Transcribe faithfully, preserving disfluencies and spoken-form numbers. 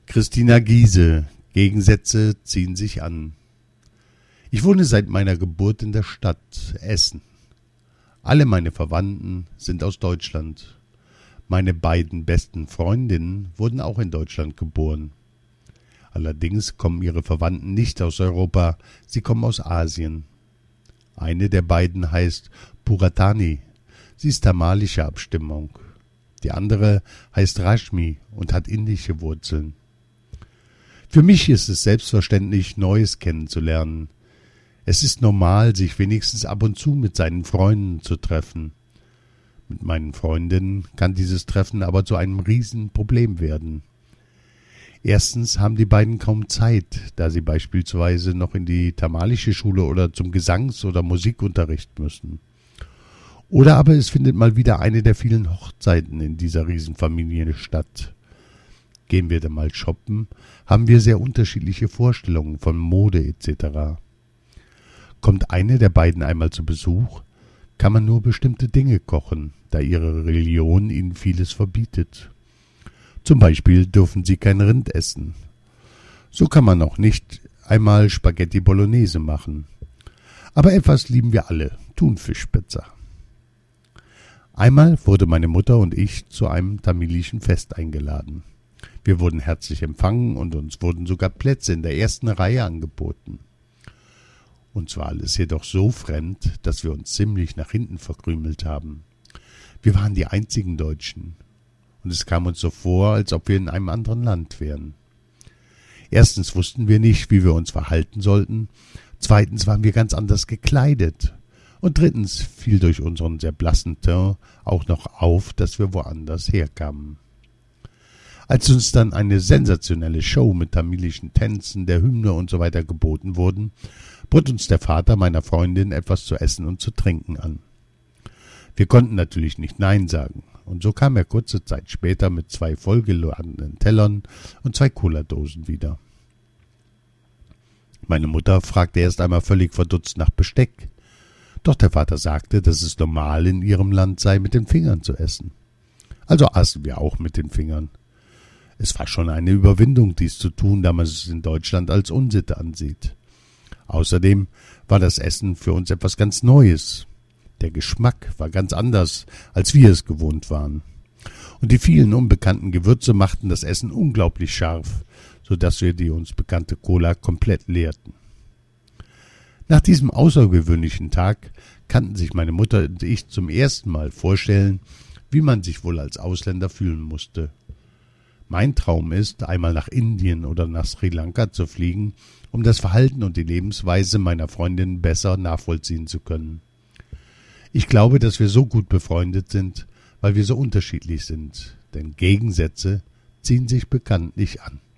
Christina Giese. Gegensätze ziehen sich an. Ich wohne seit meiner Geburt in der Stadt Essen. Alle meine Verwandten sind aus Deutschland. Meine beiden besten Freundinnen wurden auch in Deutschland geboren. Allerdings kommen ihre Verwandten nicht aus Europa, sie kommen aus Asien. Eine der beiden heißt Puratani, sie ist tamalischer Abstimmung. Die andere heißt Rashmi und hat indische Wurzeln. Für mich ist es selbstverständlich, Neues kennenzulernen. Es ist normal, sich wenigstens ab und zu mit seinen Freunden zu treffen. Mit meinen Freundinnen kann dieses Treffen aber zu einem Riesenproblem werden. Erstens haben die beiden kaum Zeit, da sie beispielsweise noch in die tamalische Schule oder zum Gesangs- oder Musikunterricht müssen. Oder aber es findet mal wieder eine der vielen Hochzeiten in dieser Riesenfamilie statt. Gehen wir dann mal shoppen, haben wir sehr unterschiedliche Vorstellungen von Mode et cetera. Kommt eine der beiden einmal zu Besuch, kann man nur bestimmte Dinge kochen, da ihre Religion ihnen vieles verbietet. Zum Beispiel dürfen sie kein Rind essen. So kann man auch nicht einmal Spaghetti Bolognese machen. Aber etwas lieben wir alle, Thunfischpizza. Einmal wurde meine Mutter und ich zu einem tamilischen Fest eingeladen. Wir wurden herzlich empfangen und uns wurden sogar Plätze in der ersten Reihe angeboten. Uns war alles jedoch so fremd, dass wir uns ziemlich nach hinten verkrümelt haben. Wir waren die einzigen Deutschen. Und es kam uns so vor, als ob wir in einem anderen Land wären. Erstens wussten wir nicht, wie wir uns verhalten sollten. Zweitens waren wir ganz anders gekleidet. Und drittens fiel durch unseren sehr blassen Teint auch noch auf, dass wir woanders herkamen. Als uns dann eine sensationelle Show mit tamilischen Tänzen, der Hymne und so weiter geboten wurden, bot uns der Vater meiner Freundin etwas zu essen und zu trinken an. Wir konnten natürlich nicht Nein sagen, und so kam er kurze Zeit später mit zwei vollgeladenen Tellern und zwei Cola-Dosen wieder. Meine Mutter fragte erst einmal völlig verdutzt nach Besteck, doch der Vater sagte, dass es normal in ihrem Land sei, mit den Fingern zu essen. Also aßen wir auch mit den Fingern. Es war schon eine Überwindung, dies zu tun, da man es in Deutschland als Unsitte ansieht. Außerdem war das Essen für uns etwas ganz Neues. Der Geschmack war ganz anders, als wir es gewohnt waren. Und die vielen unbekannten Gewürze machten das Essen unglaublich scharf, so dass wir die uns bekannte Cola komplett leerten. Nach diesem außergewöhnlichen Tag kannten sich meine Mutter und ich zum ersten Mal vorstellen, wie man sich wohl als Ausländer fühlen musste. Mein Traum ist, einmal nach Indien oder nach Sri Lanka zu fliegen, um das Verhalten und die Lebensweise meiner Freundin besser nachvollziehen zu können. Ich glaube, dass wir so gut befreundet sind, weil wir so unterschiedlich sind, denn Gegensätze ziehen sich bekanntlich an.